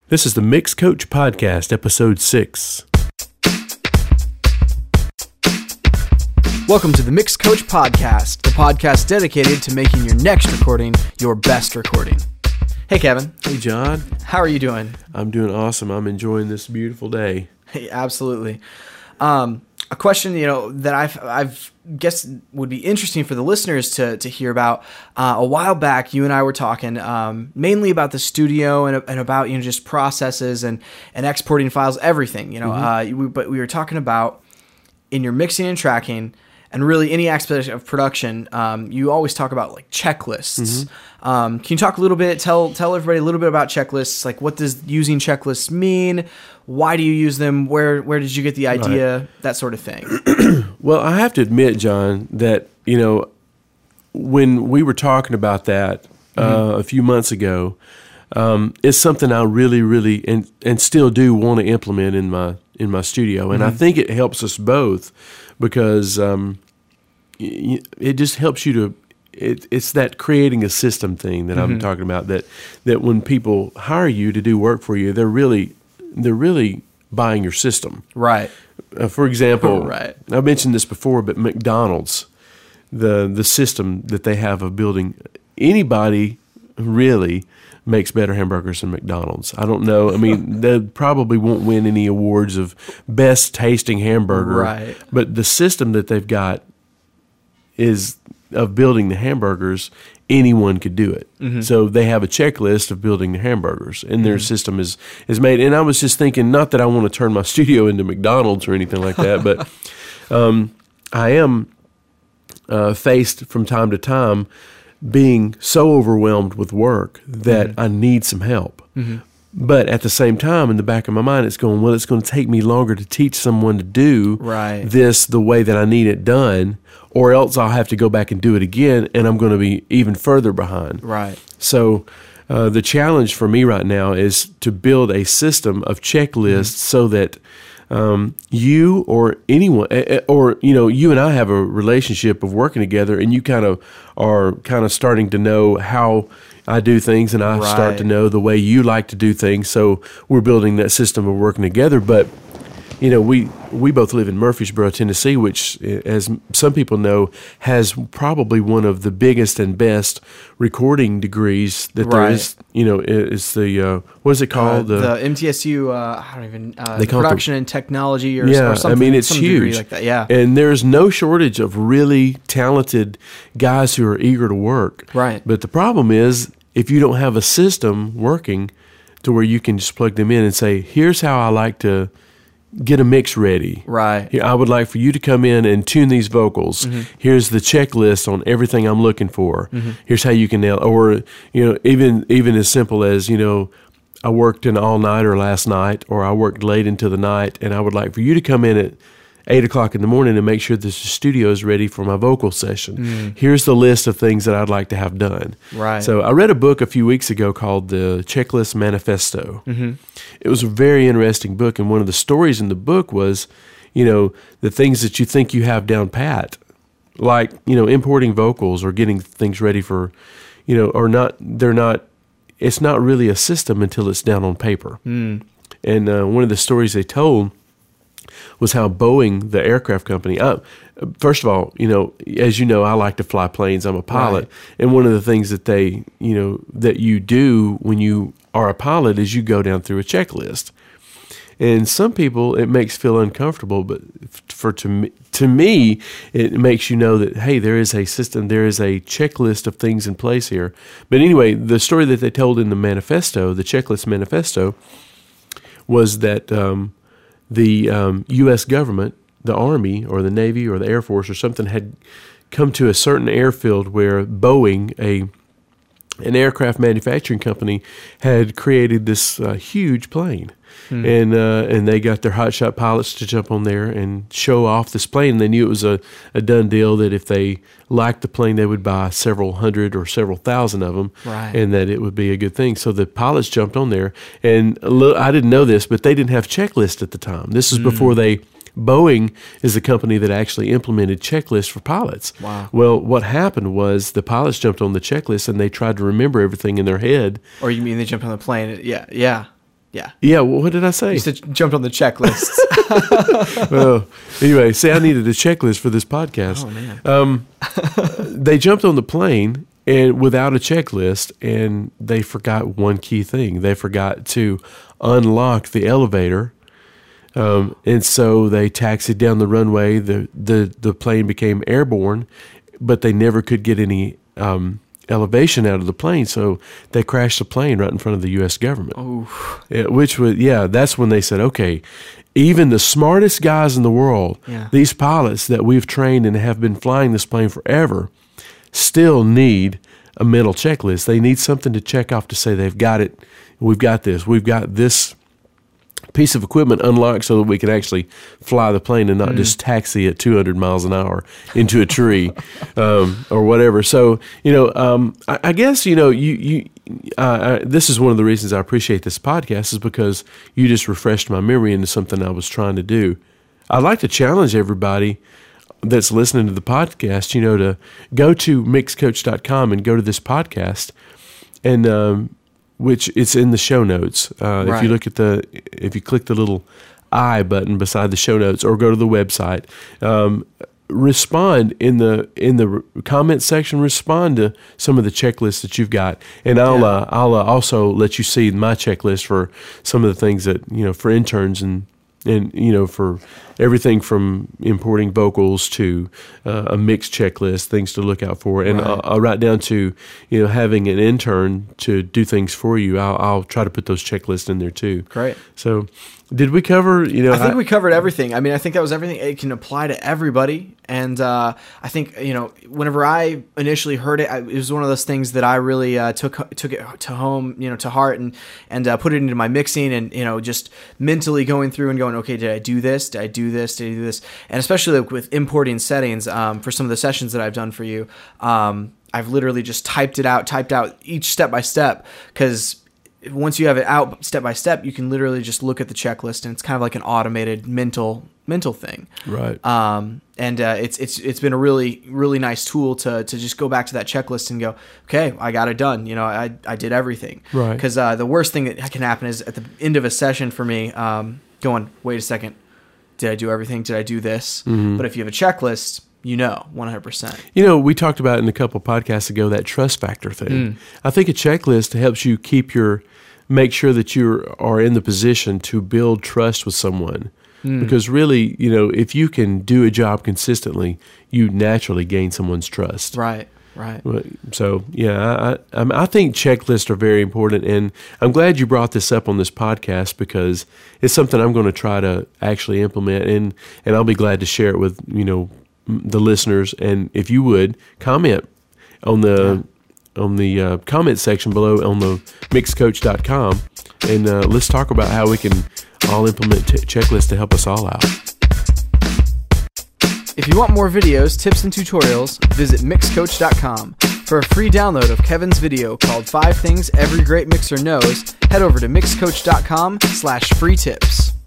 This is the Mixed Coach Podcast, Episode 6. Welcome to the Mixed Coach Podcast, the podcast dedicated to making your next recording your best recording. Hey, Kevin. Hey, John. How are you doing? I'm doing awesome. I'm enjoying this beautiful day. Hey, absolutely. A question, that I've guessed would be interesting for the listeners to hear about. A while back, you and I were talking mainly about the studio and about just processes and exporting files, everything. But we were talking about in your mixing and tracking, and really any aspect of production. You always talk about like checklists. Can you talk a little bit? Tell everybody a little bit about checklists. Like, what does using checklists mean? Why do you use them? Where did you get the idea? Right. That sort of thing. Well, I have to admit, John, that when we were talking about that a few months ago, it's something I really and still do want to implement in my studio, and I think it helps us both because it just helps you to. It's that creating a system thing that I'm talking about. That when people hire you to do work for you, they're really buying your system. Right. For example, right. I've mentioned this before, but McDonald's, the system that they have of building, anybody really makes better hamburgers than McDonald's. I don't know. I mean, they probably won't win any awards of best tasting hamburger. Right. But the system that they've got is of building the hamburgers, anyone could do it. So they have a checklist of building the hamburgers, and their system is made. And I was just thinking, not that I want to turn my studio into McDonald's or anything like that, but I am faced from time to time being so overwhelmed with work that I need some help. But at the same time, in the back of my mind, it's going, well, it's going to take me longer to teach someone to do this the way that I need it done, or else I'll have to go back and do it again, and I'm going to be even further behind. Right. So the challenge for me right now is to build a system of checklists so that you or anyone, or you and I have a relationship of working together, and you kind of are starting to know how I do things, and I start to know the way you like to do things. So we're building that system of working together. But we both live in Murfreesboro, Tennessee, which, as some people know, has probably one of the biggest and best recording degrees that there is. It's the what is it called? The MTSU. I don't even. They call production and technology, or something. I mean, it's huge, like that. Yeah, and there's no shortage of really talented guys who are eager to work. Right. But the problem is, if you don't have a system working to where you can just plug them in and say, here's how I like to get a mix ready. Right. I would like for you to come in and tune these vocals. Here's the checklist on everything I'm looking for. Here's how you can nail, or even as simple as I worked an all-nighter last night, or I worked late into the night, and I would like for you to come in at 8 o'clock in the morning and make sure that the studio is ready for my vocal session. Here's the list of things that I'd like to have done. Right. So I read a book a few weeks ago called The Checklist Manifesto. It was a very interesting book, and one of the stories in the book was, the things that you think you have down pat, like, importing vocals or getting things ready for, it's not really a system until it's down on paper. And one of the stories they told was how Boeing, the aircraft company, first of all, as you know, I like to fly planes. I'm a pilot. Right. And one of the things that that you do when you are a pilot is you go down through a checklist. And some people, it makes feel uncomfortable, but to me, it makes you know that, hey, there is a system, there is a checklist of things in place here. But anyway, the story that they told in the manifesto, the checklist manifesto, was that the U.S. government, the Army or the Navy or the Air Force or something, had come to a certain airfield where Boeing, an aircraft manufacturing company, had created this huge plane. And they got their hotshot pilots to jump on there and show off this plane. And they knew it was a done deal that if they liked the plane, they would buy several hundred or several thousand of them, and that it would be a good thing. So the pilots jumped on there. And I didn't know this, but they didn't have checklists at the time. This is before Boeing is the company that actually implemented checklists for pilots. Wow. Well, what happened was the pilots jumped on the checklist and they tried to remember everything in their head. Or you mean they jumped on the plane? Yeah. Yeah. Yeah, well, what did I say? You said jumped on the checklist. Well, anyway, say I needed a checklist for this podcast. Oh, man. They jumped on the plane and without a checklist, and they forgot one key thing. They forgot to unlock the elevator, and so they taxied down the runway. The plane became airborne, but they never could get any elevation out of the plane, so they crashed the plane right in front of the U.S. government. Oh, That's when they said, okay, even the smartest guys in the world, these pilots that we've trained and have been flying this plane forever, still need a mental checklist. They need something to check off to say they've got it. We've got this piece of equipment unlocked so that we can actually fly the plane and not just taxi at 200 miles an hour into a tree or whatever. So, I guess, this is one of the reasons I appreciate this podcast, is because you just refreshed my memory into something I was trying to do. I'd like to challenge everybody that's listening to the podcast, to go to mixcoach.com and go to this podcast, and which it's in the show notes. Right. If you look at if you click the little I button beside the show notes, or go to the website, respond in the comment section. Respond to some of the checklists that you've got, and I'll also let you see my checklist for some of the things that for interns and for everything from importing vocals to a mix checklist, things to look out for. And Right. I'll write down to, having an intern to do things for you. I'll try to put those checklists in there too. great. So did we cover, I think we covered everything. I mean, I think that was everything. It can apply to everybody. And I think, whenever I initially heard it, it was one of those things that I really took it to home, to heart, and put it into my mixing, and, just mentally going through and going, okay, did I do this? Did I do this? Did I do this? And especially with importing settings for some of the sessions that I've done for you, I've literally just typed out each step by step, because once you have it out step by step, you can literally just look at the checklist, and it's kind of like an automated mental thing. Right. It's been a really, really nice tool to just go back to that checklist and go, okay, I got it done. I did everything. Right. Because the worst thing that can happen is at the end of a session for me, going, wait a second, did I do everything? Did I do this? Mm-hmm. But if you have a checklist, 100%. We talked about in a couple podcasts ago that trust factor thing. I think a checklist helps you make sure that you are in the position to build trust with someone. Because really, if you can do a job consistently, you naturally gain someone's trust. Right. So, I think checklists are very important, and I'm glad you brought this up on this podcast, because it's something I'm going to try to actually implement, and I'll be glad to share it with, the listeners. And if you would comment on the comment section below on the mixcoach.com, and let's talk about how we can all implement checklists to help us all out. If you want more videos, tips, and tutorials, visit mixcoach.com. For a free download of Kevin's video called 5 Things Every Great Mixer Knows, head over to mixcoach.com/free tips.